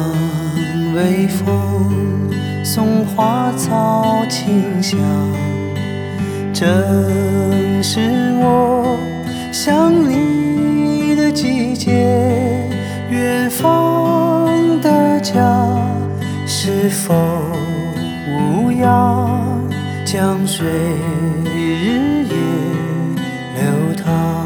微风送花草清香，正是我想你的季节。远方的家是否无恙？江水日夜流淌。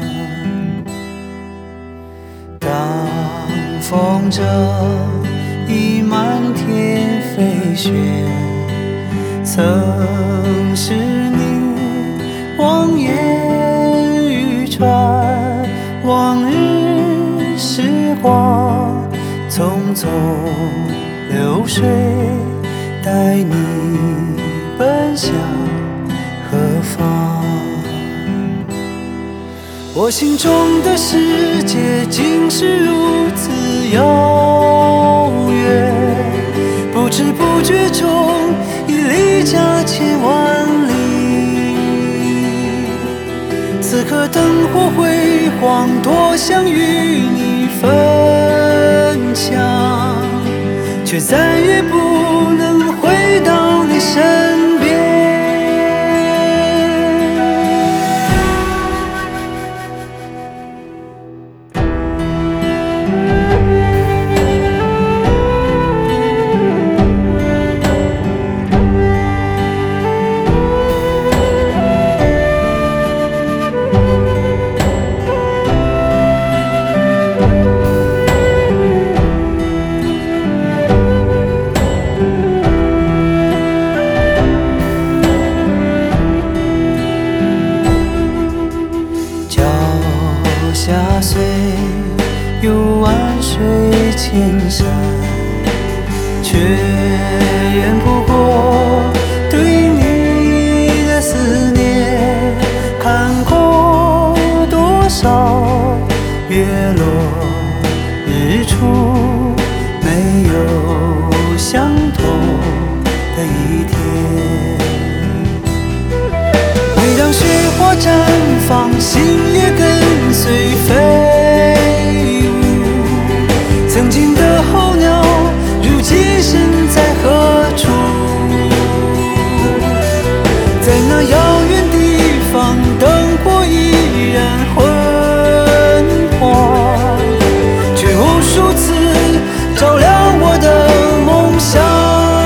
当风筝已满天飞雪，曾是你望眼欲穿。往日时光匆匆流水，带你奔向何方？我心中的世界竟是如此遥远，不知不觉中已离家千万里。此刻灯火辉煌，多想与你分享，却再也不能回到你身边。下虽有万水千山，却远不过对你的思念。看过多少月落日出，没有相同的一天。每当雪花绽放，心也跟随飞舞。曾经的候鸟，如今身在何处？在那遥远地方，灯火依然昏黄，却无数次照亮我的梦想。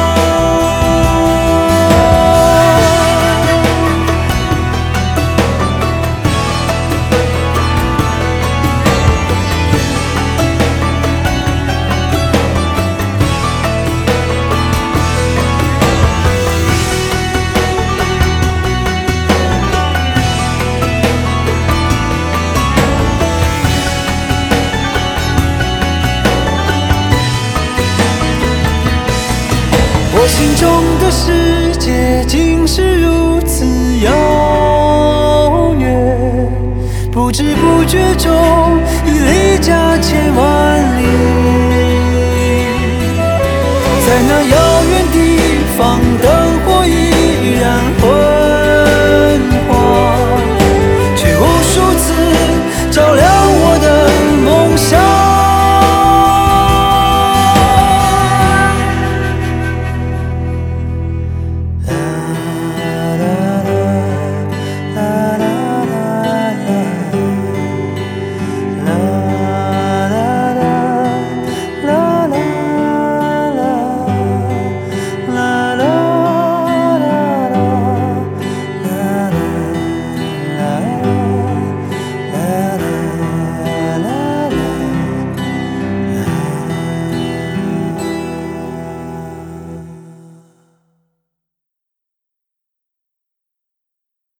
我心中的世界竟是如此遥远，不知不觉中已离家千万